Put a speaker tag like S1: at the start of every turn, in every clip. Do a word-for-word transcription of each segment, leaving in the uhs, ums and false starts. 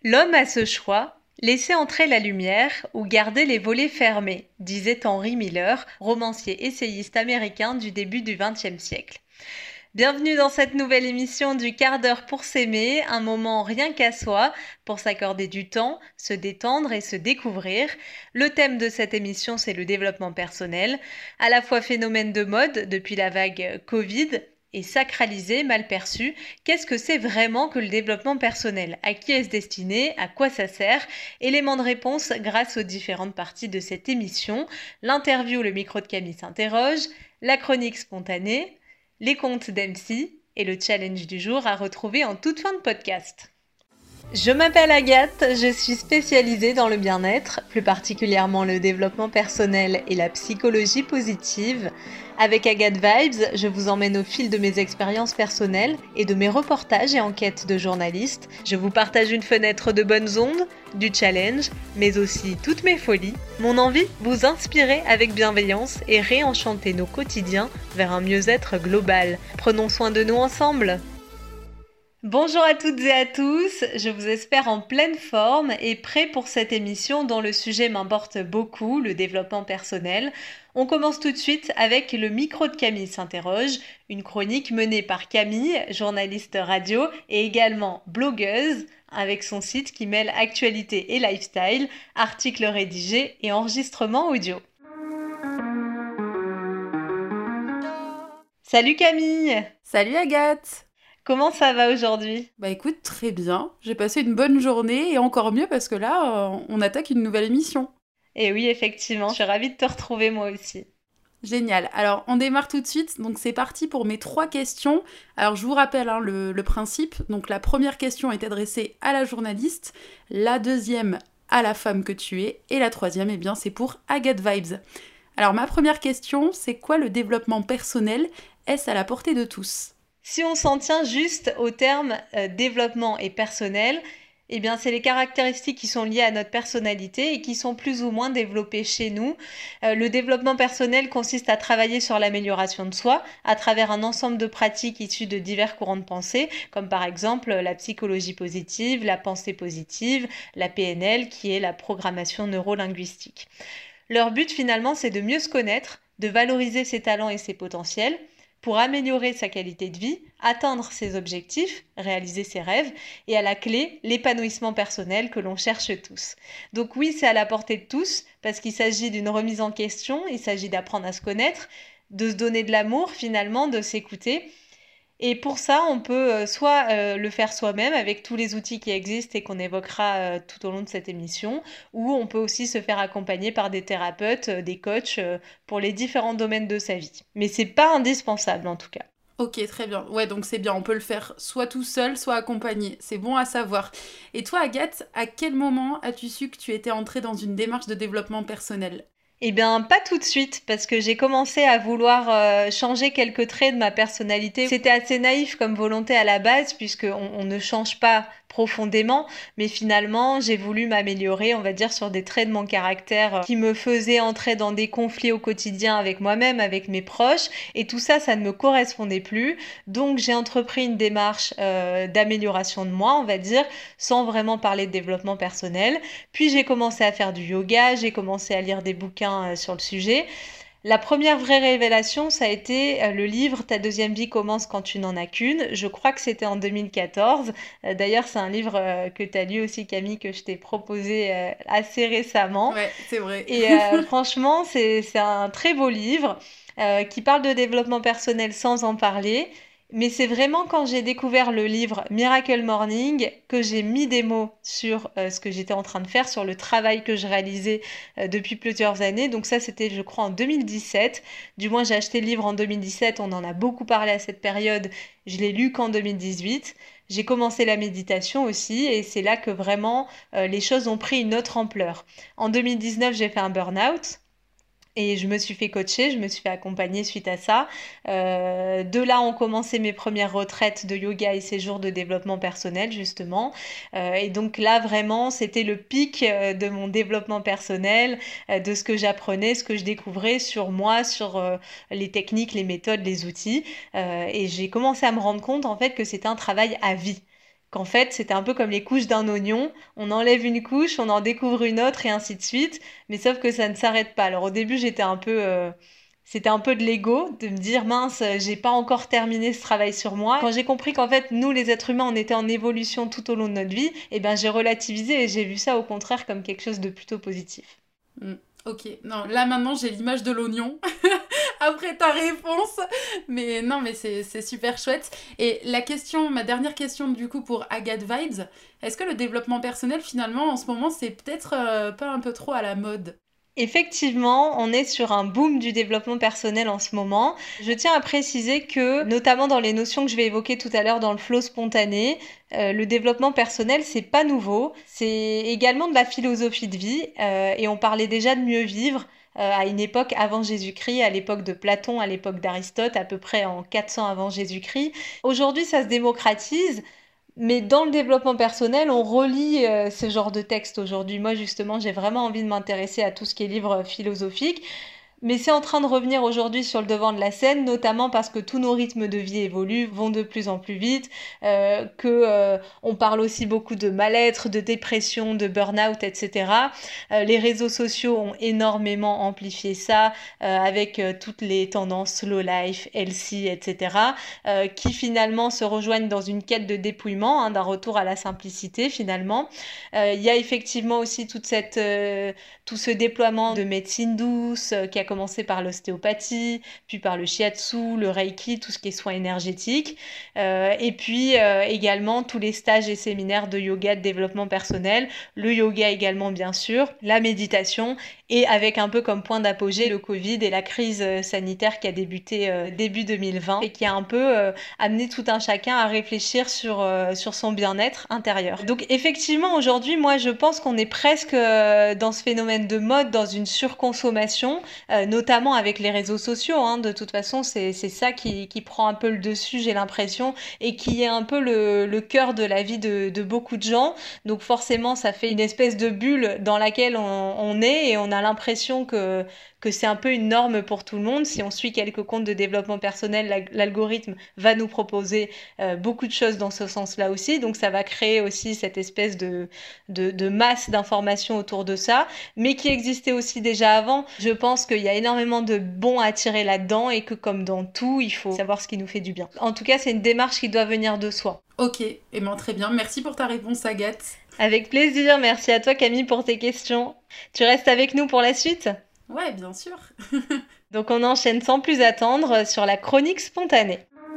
S1: L'homme a ce choix, laisser entrer la lumière ou garder les volets fermés, disait Henry Miller, romancier essayiste américain du début du vingtième siècle. Bienvenue dans cette nouvelle émission du quart d'heure pour s'aimer, un moment rien qu'à soi, pour s'accorder du temps, se détendre et se découvrir. Le thème de cette émission, c'est le développement personnel, à la fois phénomène de mode depuis la vague Covid et sacralisé, mal perçu. Qu'est-ce que c'est vraiment que le développement personnel? À qui est-ce destiné? À quoi ça sert? Élément de réponse grâce aux différentes parties de cette émission. L'interview, le micro de Camille s'interroge, la chronique spontanée, les contes d'M C et le challenge du jour à retrouver en toute fin de podcast. Je m'appelle Agathe, je suis spécialisée dans le bien-être, plus particulièrement le développement personnel et la psychologie positive. Avec Agathe Vibes, je vous emmène au fil de mes expériences personnelles et de mes reportages et enquêtes de journalistes. Je vous partage une fenêtre de bonnes ondes, du challenge, mais aussi toutes mes folies. Mon envie, vous inspirer avec bienveillance et réenchanter nos quotidiens vers un mieux-être global. Prenons soin de nous ensemble. Bonjour à toutes et à tous, je vous espère en pleine forme et prêts pour cette émission dont le sujet m'importe beaucoup, le développement personnel. On commence tout de suite avec le micro de Camille s'interroge, une chronique menée par Camille, journaliste radio et également blogueuse, avec son site qui mêle actualité et lifestyle, articles rédigés et enregistrements audio. Salut Camille!
S2: Salut Agathe!
S1: Comment ça va aujourd'hui?
S2: Bah écoute, très bien. J'ai passé une bonne journée et encore mieux parce que là, euh, on attaque une nouvelle émission.
S1: Et oui, effectivement, je suis ravie de te retrouver moi aussi.
S2: Génial. Alors, on démarre tout de suite. Donc, c'est parti pour mes trois questions. Alors, je vous rappelle hein, le, le principe. Donc, la première question est adressée à la journaliste. La deuxième, à la femme que tu es. Et la troisième, eh bien, c'est pour Agathe Vibes. Alors, ma première question, c'est quoi le développement personnel? Est-ce à la portée de tous?
S1: Si on s'en tient juste au terme euh, développement et personnel, eh bien c'est les caractéristiques qui sont liées à notre personnalité et qui sont plus ou moins développées chez nous. Euh, le développement personnel consiste à travailler sur l'amélioration de soi à travers un ensemble de pratiques issues de divers courants de pensée, comme par exemple la psychologie positive, la pensée positive, la P N L qui est la programmation neurolinguistique. Leur but finalement c'est de mieux se connaître, de valoriser ses talents et ses potentiels, pour améliorer sa qualité de vie, atteindre ses objectifs, réaliser ses rêves, et à la clé, l'épanouissement personnel que l'on cherche tous. Donc oui, c'est à la portée de tous, parce qu'il s'agit d'une remise en question, il s'agit d'apprendre à se connaître, de se donner de l'amour finalement, de s'écouter. Et pour ça, on peut soit euh, le faire soi-même avec tous les outils qui existent et qu'on évoquera euh, tout au long de cette émission, ou on peut aussi se faire accompagner par des thérapeutes, euh, des coachs euh, pour les différents domaines de sa vie. Mais c'est pas indispensable en tout cas.
S2: Ok, très bien. Ouais, donc c'est bien, on peut le faire soit tout seul, soit accompagné. C'est bon à savoir. Et toi, Agathe, à quel moment as-tu su que tu étais entrée dans une démarche de développement personnel ?
S1: Eh bien, pas tout de suite, parce que j'ai commencé à vouloir euh, changer quelques traits de ma personnalité. C'était assez naïf comme volonté à la base, puisqu'on on ne change pas profondément, mais finalement, j'ai voulu m'améliorer, on va dire, sur des traits de mon caractère euh, qui me faisaient entrer dans des conflits au quotidien avec moi-même, avec mes proches, et tout ça, ça ne me correspondait plus. Donc, j'ai entrepris une démarche euh, d'amélioration de moi, on va dire, sans vraiment parler de développement personnel. Puis, j'ai commencé à faire du yoga, j'ai commencé à lire des bouquins sur le sujet. La première vraie révélation, ça a été le livre Ta deuxième vie commence quand tu n'en as qu'une. Je crois que c'était en deux mille quatorze. D'ailleurs, c'est un livre que tu as lu aussi, Camille, que je t'ai proposé assez récemment.
S2: Ouais, c'est vrai.
S1: Et euh, franchement, c'est, c'est un très beau livre euh, qui parle de développement personnel sans en parler. Mais c'est vraiment quand j'ai découvert le livre Miracle Morning que j'ai mis des mots sur euh, ce que j'étais en train de faire, sur le travail que je réalisais euh, depuis plusieurs années. Donc ça, c'était, je crois, en deux mille dix-sept. Du moins, j'ai acheté le livre en deux mille dix-sept. On en a beaucoup parlé à cette période. Je l'ai lu qu'en deux mille dix-huit. J'ai commencé la méditation aussi et c'est là que vraiment euh, les choses ont pris une autre ampleur. En deux mille dix-neuf, j'ai fait un burn-out. Et je me suis fait coacher, je me suis fait accompagner suite à ça. Euh, de là ont commencé mes premières retraites de yoga et séjours de développement personnel, justement. Euh, et donc là, vraiment, c'était le pic euh, de mon développement personnel, euh, de ce que j'apprenais, ce que je découvrais sur moi, sur euh, les techniques, les méthodes, les outils. Euh, et j'ai commencé à me rendre compte, en fait, que c'était un travail à vie. qu'en fait c'était un peu comme les couches d'un oignon, on enlève une couche, on en découvre une autre et ainsi de suite, mais sauf que ça ne s'arrête pas. Alors au début j'étais un peu... euh, C'était un peu de l'ego, de me dire mince, j'ai pas encore terminé ce travail sur moi. Quand j'ai compris qu'en fait, nous les êtres humains, on était en évolution tout au long de notre vie, eh ben j'ai relativisé et j'ai vu ça au contraire comme quelque chose de plutôt positif.
S2: Mm, ok, non, là maintenant j'ai l'image de l'oignon après ta réponse, mais non, mais c'est, c'est super chouette. Et la question, ma dernière question du coup pour Agathe Vibes, est-ce que le développement personnel finalement en ce moment c'est peut-être euh, pas un peu trop à la mode?
S1: Effectivement, on est sur un boom du développement personnel en ce moment. Je tiens à préciser que, notamment dans les notions que je vais évoquer tout à l'heure dans le flow spontané, euh, le développement personnel, c'est pas nouveau. C'est également de la philosophie de vie, euh, et on parlait déjà de mieux vivre. euh, à une époque avant Jésus-Christ, à l'époque de Platon, à l'époque d'Aristote, à peu près en quatre cents avant Jésus-Christ. Aujourd'hui, ça se démocratise. Mais dans le développement personnel, on relit euh, ce genre de texte aujourd'hui. Moi, justement, j'ai vraiment envie de m'intéresser à tout ce qui est livre philosophique. Mais c'est en train de revenir aujourd'hui sur le devant de la scène, notamment parce que tous nos rythmes de vie évoluent, vont de plus en plus vite, euh, que euh, on parle aussi beaucoup de mal-être, de dépression, de burn-out, et cetera. Euh, les réseaux sociaux ont énormément amplifié ça, euh, avec euh, toutes les tendances slow life, healthy, et cetera, euh, qui finalement se rejoignent dans une quête de dépouillement, hein, d'un retour à la simplicité finalement. Euh, Il y a effectivement aussi toute cette, euh, tout ce déploiement de médecine douce euh, qui a commencé par l'ostéopathie, puis par le shiatsu, le reiki, tout ce qui est soins énergétiques, euh, et puis euh, également tous les stages et séminaires de yoga, de développement personnel, le yoga également bien sûr, la méditation, et avec un peu comme point d'apogée le Covid et la crise sanitaire qui a débuté euh, début deux mille vingt et qui a un peu euh, amené tout un chacun à réfléchir sur, euh, sur son bien-être intérieur. Donc effectivement aujourd'hui moi je pense qu'on est presque euh, dans ce phénomène de mode, dans une surconsommation, euh, notamment avec les réseaux sociaux, hein. De toute façon c'est, c'est ça qui, qui prend un peu le dessus, j'ai l'impression, et qui est un peu le, le cœur de la vie de, de beaucoup de gens. Donc forcément ça fait une espèce de bulle dans laquelle on, on est, et on a l'impression que, que c'est un peu une norme pour tout le monde. Si on suit quelques comptes de développement personnel, l'algorithme va nous proposer euh, beaucoup de choses dans ce sens-là aussi. Donc ça va créer aussi cette espèce de, de, de masse d'informations autour de ça, mais qui existait aussi déjà avant. Je pense qu'il y a énormément de bons à tirer là-dedans, et que comme dans tout, il faut savoir ce qui nous fait du bien. En tout cas, c'est une démarche qui doit venir de soi.
S2: Ok, et bien très bien. Merci pour ta réponse, Agathe.
S1: Avec plaisir. Merci à toi, Camille, pour tes questions. Tu restes avec nous pour la suite ?
S2: Ouais, bien sûr.
S1: Donc on enchaîne sans plus attendre sur la chronique spontanée.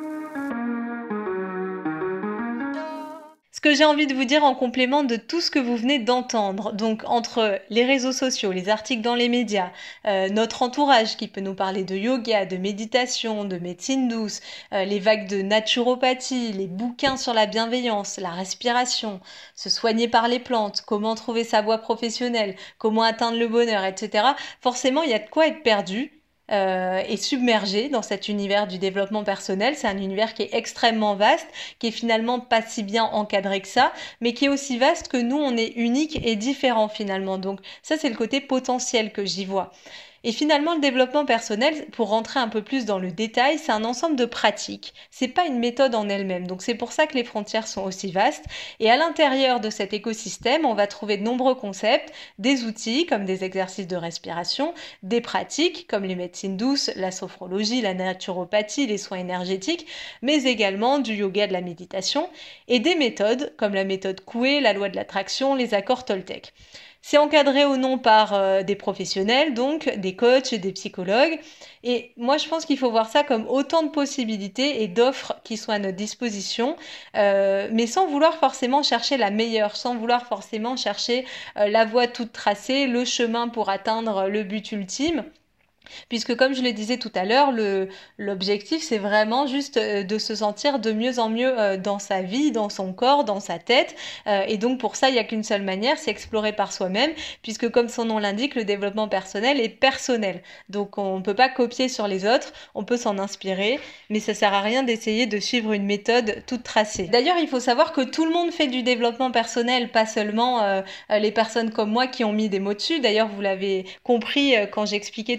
S1: Ce que j'ai envie de vous dire en complément de tout ce que vous venez d'entendre, donc entre les réseaux sociaux, les articles dans les médias, euh, notre entourage qui peut nous parler de yoga, de méditation, de médecine douce, euh, les vagues de naturopathie, les bouquins sur la bienveillance, la respiration, se soigner par les plantes, comment trouver sa voie professionnelle, comment atteindre le bonheur, et cetera. Forcément, il y a de quoi être perdu. Euh, et submergé dans cet univers du développement personnel. C'est un univers qui est extrêmement vaste, qui est finalement pas si bien encadré que ça, mais qui est aussi vaste que nous, on est unique et différent finalement. Donc ça, c'est le côté potentiel que j'y vois. Et finalement, le développement personnel, pour rentrer un peu plus dans le détail, c'est un ensemble de pratiques. C'est pas une méthode en elle-même. Donc c'est pour ça que les frontières sont aussi vastes. Et à l'intérieur de cet écosystème, on va trouver de nombreux concepts, des outils comme des exercices de respiration, des pratiques comme les médecines douces, la sophrologie, la naturopathie, les soins énergétiques, mais également du yoga, de la méditation, et des méthodes comme la méthode Coué, la loi de l'attraction, les accords Toltec. C'est encadré ou non par euh, des professionnels, donc des coachs, des psychologues. Et moi, je pense qu'il faut voir ça comme autant de possibilités et d'offres qui sont à notre disposition, euh, mais sans vouloir forcément chercher la meilleure, sans vouloir forcément chercher euh, la voie toute tracée, le chemin pour atteindre le but ultime. Puisque comme je le disais tout à l'heure, le, l'objectif c'est vraiment juste de se sentir de mieux en mieux dans sa vie, dans son corps, dans sa tête, et donc pour ça il n'y a qu'une seule manière, c'est explorer par soi-même, puisque comme son nom l'indique, le développement personnel est personnel, donc on ne peut pas copier sur les autres, on peut s'en inspirer, mais ça sert à rien d'essayer de suivre une méthode toute tracée. D'ailleurs il faut savoir que tout le monde fait du développement personnel, pas seulement euh, les personnes comme moi qui ont mis des mots dessus. D'ailleurs vous l'avez compris euh, quand j'expliquais tout à l'heure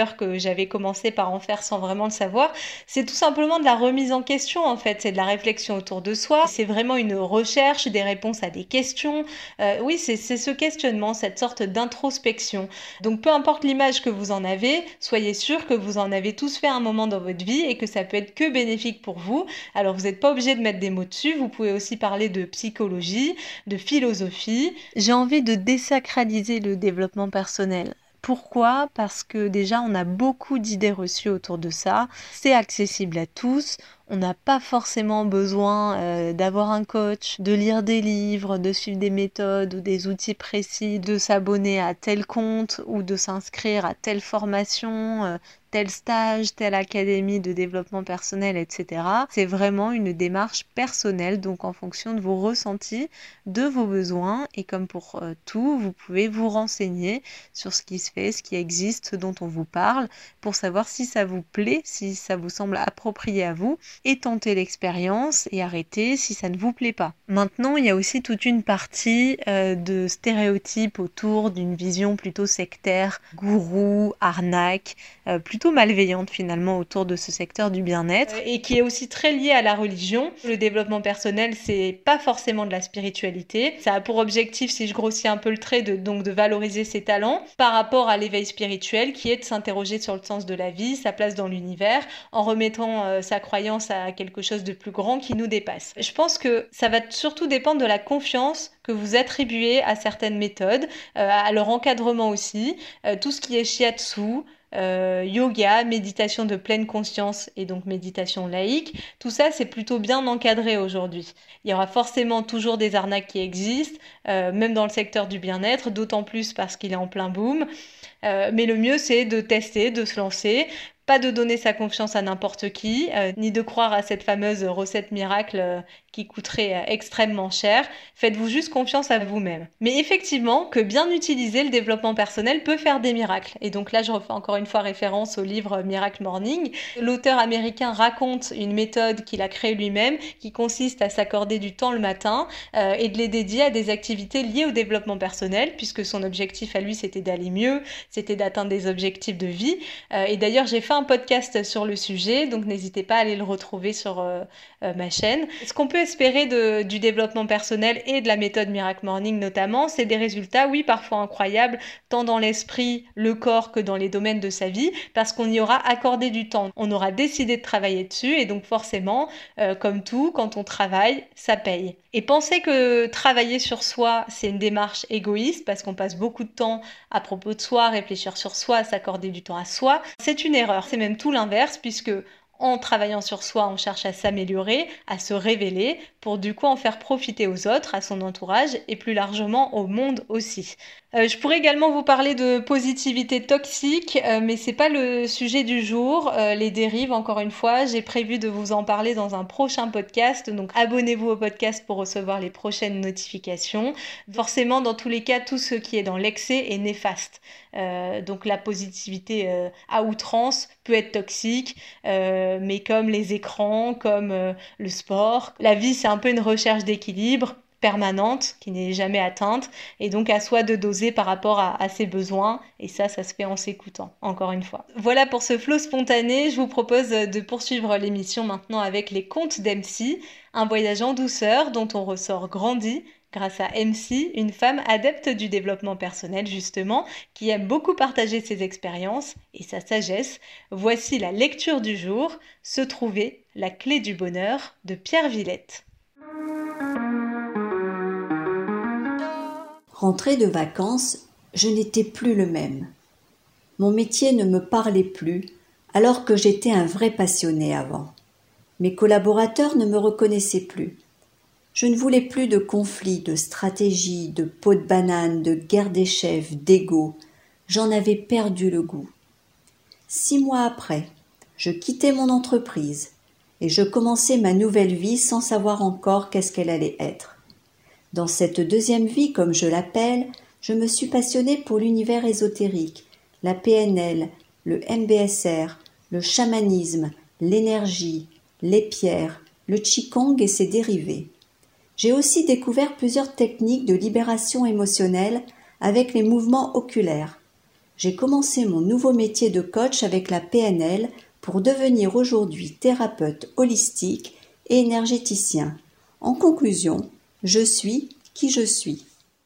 S1: l'heure que j'avais commencé par en faire sans vraiment le savoir. C'est tout simplement de la remise en question en fait, c'est de la réflexion autour de soi, c'est vraiment une recherche des réponses à des questions. Euh, oui, c'est, c'est ce questionnement, cette sorte d'introspection. Donc peu importe l'image que vous en avez, soyez sûr que vous en avez tous fait un moment dans votre vie et que ça peut être que bénéfique pour vous. Alors vous n'êtes pas obligé de mettre des mots dessus, vous pouvez aussi parler de psychologie, de philosophie. J'ai envie de désacraliser le développement personnel. Pourquoi ? Parce que déjà, on a beaucoup d'idées reçues autour de ça. C'est accessible à tous. On n'a pas forcément besoin euh, d'avoir un coach, de lire des livres, de suivre des méthodes ou des outils précis, de s'abonner à tel compte ou de s'inscrire à telle formation, euh, tel stage, telle académie de développement personnel, et cetera. C'est vraiment une démarche personnelle, donc en fonction de vos ressentis, de vos besoins. Et comme pour euh, tout, vous pouvez vous renseigner sur ce qui se fait, ce qui existe, ce dont on vous parle, pour savoir si ça vous plaît, si ça vous semble approprié à vous, et tenter l'expérience et arrêter si ça ne vous plaît pas. Maintenant, il y a aussi toute une partie euh, de stéréotypes autour d'une vision plutôt sectaire, gourou, arnaque, euh, plutôt malveillante finalement autour de ce secteur du bien-être, euh, et qui est aussi très liée à la religion. Le développement personnel, c'est pas forcément de la spiritualité. Ça a pour objectif, si je grossis un peu le trait, de, donc de valoriser ses talents par rapport à l'éveil spirituel, qui est de s'interroger sur le sens de la vie, sa place dans l'univers, en remettant euh, sa croyance à quelque chose de plus grand qui nous dépasse. Je pense que ça va surtout dépendre de la confiance que vous attribuez à certaines méthodes, euh, à leur encadrement aussi, euh, tout ce qui est shiatsu, Euh, yoga, méditation de pleine conscience et donc méditation laïque, tout ça c'est plutôt bien encadré aujourd'hui. Il y aura forcément toujours des arnaques qui existent, euh, même dans le secteur du bien-être, d'autant plus parce qu'il est en plein boom. Euh, mais le mieux c'est de tester, de se lancer, pas de donner sa confiance à n'importe qui, euh, ni de croire à cette fameuse recette miracle euh, qui coûterait euh, extrêmement cher. Faites-vous juste confiance à vous-même. Mais effectivement, que bien utiliser le développement personnel peut faire des miracles. Et donc là, je refais encore une fois référence au livre Miracle Morning. L'auteur américain raconte une méthode qu'il a créée lui-même, qui consiste à s'accorder du temps le matin euh, et de les dédier à des activités liées au développement personnel, puisque son objectif à lui, c'était d'aller mieux, c'était d'atteindre des objectifs de vie. Euh, et d'ailleurs, j'ai fait un podcast sur le sujet, donc n'hésitez pas à aller le retrouver sur euh, euh, ma chaîne. Ce qu'on peut espérer de, du développement personnel et de la méthode Miracle Morning notamment, c'est des résultats, oui, parfois incroyables, tant dans l'esprit, le corps que dans les domaines de sa vie, parce qu'on y aura accordé du temps. On aura décidé de travailler dessus, et donc forcément, euh, comme tout, quand on travaille, ça paye. Et penser que travailler sur soi, c'est une démarche égoïste, parce qu'on passe beaucoup de temps à propos de soi, à réfléchir sur soi, à s'accorder du temps à soi, c'est une erreur. C'est même tout l'inverse, puisque en travaillant sur soi, on cherche à s'améliorer, à se révéler, pour du coup en faire profiter aux autres, à son entourage et plus largement au monde aussi. Euh, je pourrais également vous parler de positivité toxique, euh, mais c'est pas le sujet du jour. Euh, les dérives, encore une fois, j'ai prévu de vous en parler dans un prochain podcast, donc abonnez-vous au podcast pour recevoir les prochaines notifications. Forcément, dans tous les cas, tout ce qui est dans l'excès est néfaste. Euh, donc la positivité euh, à outrance peut être toxique, euh, mais comme les écrans, comme euh, le sport, la vie c'est un peu une recherche d'équilibre permanente qui n'est jamais atteinte, et donc à soi de doser par rapport à, à ses besoins, et ça ça se fait en s'écoutant, encore une fois. Voilà pour ce flow spontané. Je vous propose de poursuivre l'émission maintenant avec les contes d'M C, un voyage en douceur dont on ressort grandi grâce à M C, une femme adepte du développement personnel justement, qui aime beaucoup partager ses expériences et sa sagesse. Voici la lecture du jour, Se trouver, la clé du bonheur, de Pierre Villette.
S3: Rentrée de vacances, je n'étais plus le même. Mon métier ne me parlait plus, alors que j'étais un vrai passionné avant. Mes collaborateurs ne me reconnaissaient plus. Je ne voulais plus de conflits, de stratégies, de pots de banane, de guerre des chefs, d'ego. J'en avais perdu le goût. Six mois après, je quittais mon entreprise et je commençais ma nouvelle vie sans savoir encore qu'est-ce qu'elle allait être. Dans cette deuxième vie, comme je l'appelle, je me suis passionnée pour l'univers ésotérique, la P N L, le M B S R, le chamanisme, l'énergie, les pierres, le Qigong et ses dérivés. J'ai aussi découvert plusieurs techniques de libération émotionnelle avec les mouvements oculaires. J'ai commencé mon nouveau métier de coach avec la P N L pour devenir aujourd'hui thérapeute holistique et énergéticien. En conclusion, je suis qui je suis.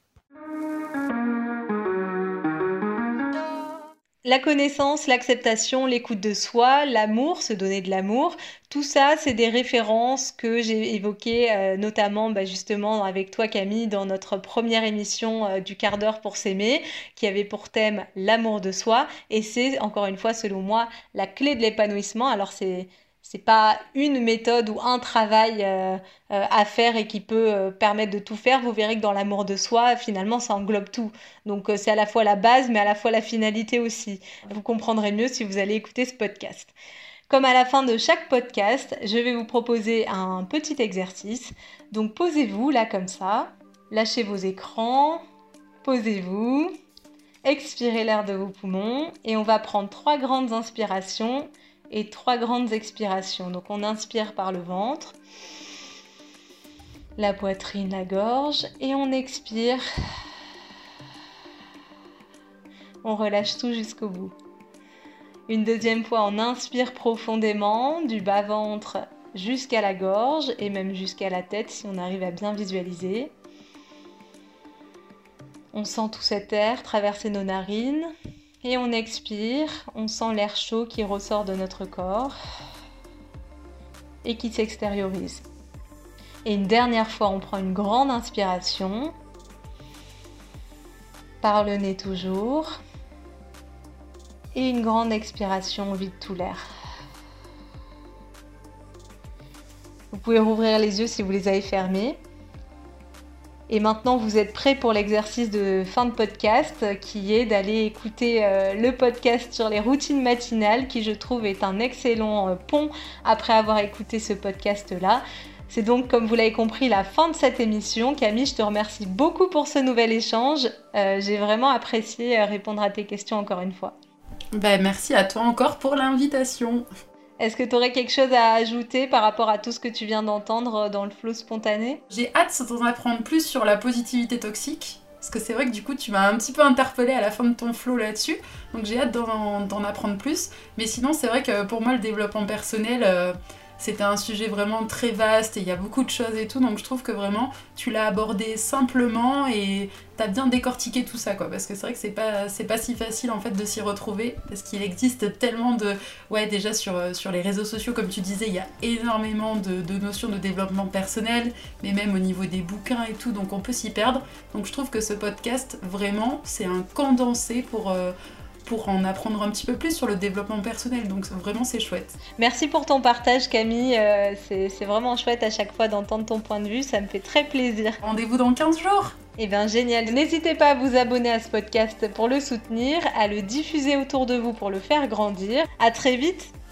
S1: La connaissance, l'acceptation, l'écoute de soi, l'amour, se donner de l'amour, tout ça, c'est des références que j'ai évoquées euh, notamment bah, justement avec toi Camille dans notre première émission euh, du quart d'heure pour s'aimer qui avait pour thème l'amour de soi et c'est encore une fois selon moi la clé de l'épanouissement. Alors c'est c'est pas une méthode ou un travail euh, euh, à faire et qui peut euh, permettre de tout faire. Vous verrez que dans l'amour de soi, finalement, ça englobe tout. Donc euh, c'est à la fois la base, mais à la fois la finalité aussi. Vous comprendrez mieux si vous allez écouter ce podcast. Comme à la fin de chaque podcast, je vais vous proposer un petit exercice. Donc posez-vous là comme ça, lâchez vos écrans, posez-vous, expirez l'air de vos poumons et on va prendre trois grandes inspirations et trois grandes expirations. Donc on inspire par le ventre, la poitrine, la gorge et on expire. On relâche tout jusqu'au bout. Une deuxième fois, on inspire profondément du bas-ventre jusqu'à la gorge et même jusqu'à la tête si on arrive à bien visualiser. On sent tout cet air traverser nos narines. Et on expire, on sent l'air chaud qui ressort de notre corps et qui s'extériorise. Et une dernière fois, on prend une grande inspiration, par le nez toujours, et une grande expiration, on vide tout l'air. Vous pouvez rouvrir les yeux si vous les avez fermés. Et maintenant, vous êtes prêts pour l'exercice de fin de podcast qui est d'aller écouter euh, le podcast sur les routines matinales qui, je trouve, est un excellent euh, pont après avoir écouté ce podcast-là. C'est donc, comme vous l'avez compris, la fin de cette émission. Camille, je te remercie beaucoup pour ce nouvel échange. Euh, j'ai vraiment apprécié euh, répondre à tes questions encore une fois.
S2: Ben, merci à toi encore pour l'invitation.
S1: Est-ce que tu aurais quelque chose à ajouter par rapport à tout ce que tu viens d'entendre dans le flow spontané ?
S2: J'ai hâte d'en apprendre plus sur la positivité toxique, parce que c'est vrai que du coup tu m'as un petit peu interpellée à la fin de ton flow là-dessus, donc j'ai hâte d'en, d'en apprendre plus. Mais sinon c'est vrai que pour moi le développement personnel, euh, c'était un sujet vraiment très vaste et il y a beaucoup de choses et tout, donc je trouve que vraiment tu l'as abordé simplement et t'as bien décortiqué tout ça quoi, parce que c'est vrai que c'est pas, c'est pas si facile en fait de s'y retrouver, parce qu'il existe tellement de... Ouais, déjà sur, sur les réseaux sociaux, comme tu disais, il y a énormément de, de notions de développement personnel, mais même au niveau des bouquins et tout, donc on peut s'y perdre. Donc je trouve que ce podcast, vraiment, c'est un condensé pour... Euh, pour en apprendre un petit peu plus sur le développement personnel, donc vraiment c'est chouette.
S1: Merci pour ton partage Camille, euh, c'est, c'est vraiment chouette à chaque fois d'entendre ton point de vue, ça me fait très plaisir.
S2: Rendez-vous dans quinze jours.
S1: Eh bien génial, n'hésitez pas à vous abonner à ce podcast pour le soutenir, à le diffuser autour de vous pour le faire grandir. À très vite.